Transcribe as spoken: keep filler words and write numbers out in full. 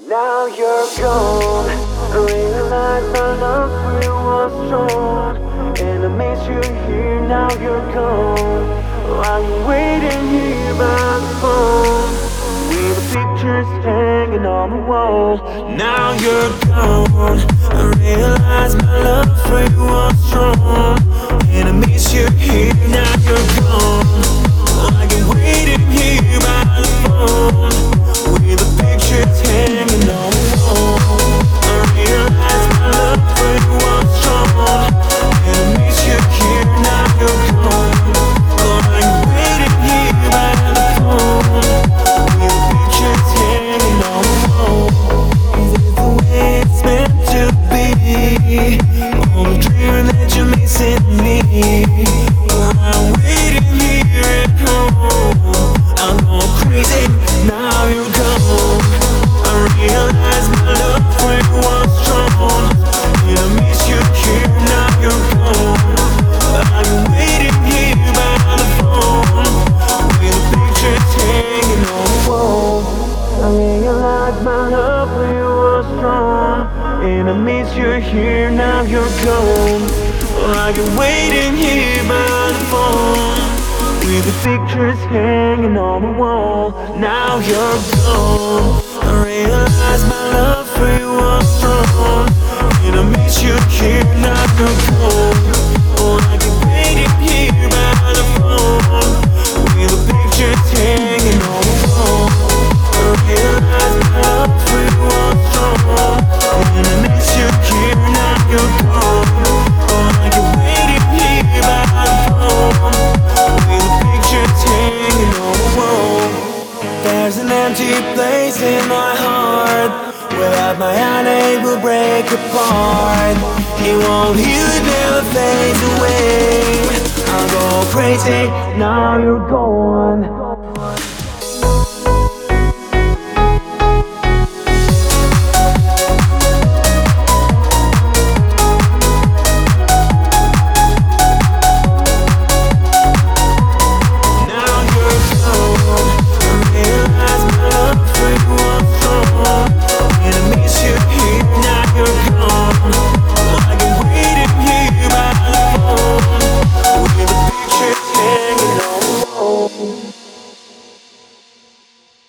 Now you're gone. I realize my love for you was strong, and I miss you here. Now you're gone. I'm waiting here by the phone, with the pictures hanging on the wall. Now you're gone. I realize my love for you was strong, and I miss you here. Now you're gone. I'm waiting here by the phone, with the pictures hanging on the wall. I realize my love for you was strong, and I miss you here. Now you're gone. I'm waiting here by the phone, with the pictures hanging on the wall. Is it the way it's meant to be? Oh, I'm dreaming that you're missing me. I'm waiting here at home. I'm going crazy. Now you're gone. I realize my love for you was strong, and I miss you here. Now you're gone. I'm waiting here by the phone, with the pictures hanging on the wall. I realize my love for you was strong, and I miss you here. Now you're gone. I've been waiting here by the phone, with the pictures hanging on the wall. Now you're gone. I realize my love for you was strong, and I miss you here. Now you're gone. Oh, I've been waiting here by the phone, with the pictures hanging on the wall. I realize my love for you was strong, and I miss you here. Now you're gone. Oh, I've been waiting here by the phone, with the pictures hanging on the wall. There's an empty place in my heart, without my heart it will break apart. It won't heal, it never fades away. I'll go crazy, now you're gone.